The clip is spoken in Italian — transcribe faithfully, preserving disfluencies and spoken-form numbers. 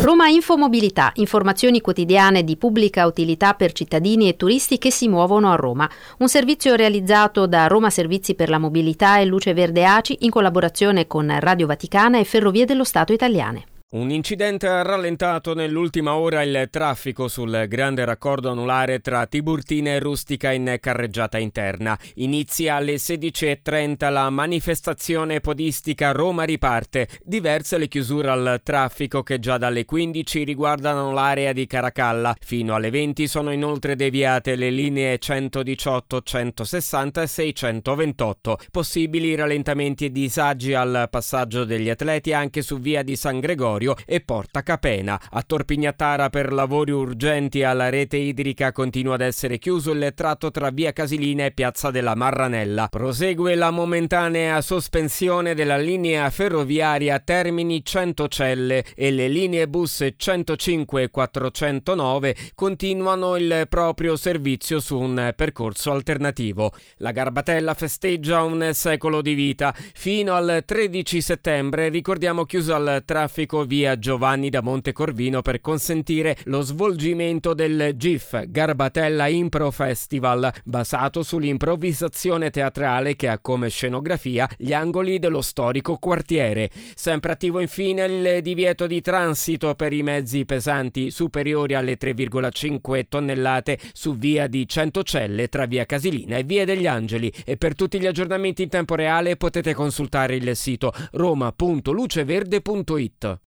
Roma Infomobilità, informazioni quotidiane di pubblica utilità per cittadini e turisti che si muovono a Roma. Un servizio realizzato da Roma Servizi per la Mobilità e Luce Verde A C I in collaborazione con Radio Vaticana e Ferrovie dello Stato Italiane. Un incidente ha rallentato nell'ultima ora il traffico sul grande raccordo anulare tra Tiburtina e Rustica in carreggiata interna. Inizia alle sedici e trenta la manifestazione podistica Roma riparte. Diverse le chiusure al traffico che già dalle quindici riguardano l'area di Caracalla. Fino alle venti sono inoltre deviate le linee centodiciotto, centosessanta e seicentoventotto. Possibili rallentamenti e disagi al passaggio degli atleti anche su via di San Gregorio e Porta Capena. A Tor Pignatara per lavori urgenti alla rete idrica continua ad essere chiuso il tratto tra via Casilina e piazza della Marranella. Prosegue la momentanea sospensione della linea ferroviaria Termini Centocelle e le linee bus centocinque e quattrocentonove continuano il proprio servizio su un percorso alternativo. La Garbatella festeggia un secolo di vita. Fino al tredici settembre ricordiamo chiuso al traffico via Giovanni da Montecorvino per consentire lo svolgimento del G I F Garbatella Impro Festival, basato sull'improvvisazione teatrale che ha come scenografia gli angoli dello storico quartiere. Sempre attivo infine il divieto di transito per i mezzi pesanti superiori alle tre virgola cinque tonnellate su via di Centocelle tra via Casilina e via degli Angeli. E per tutti gli aggiornamenti in tempo reale potete consultare il sito roma punto luceverde punto it.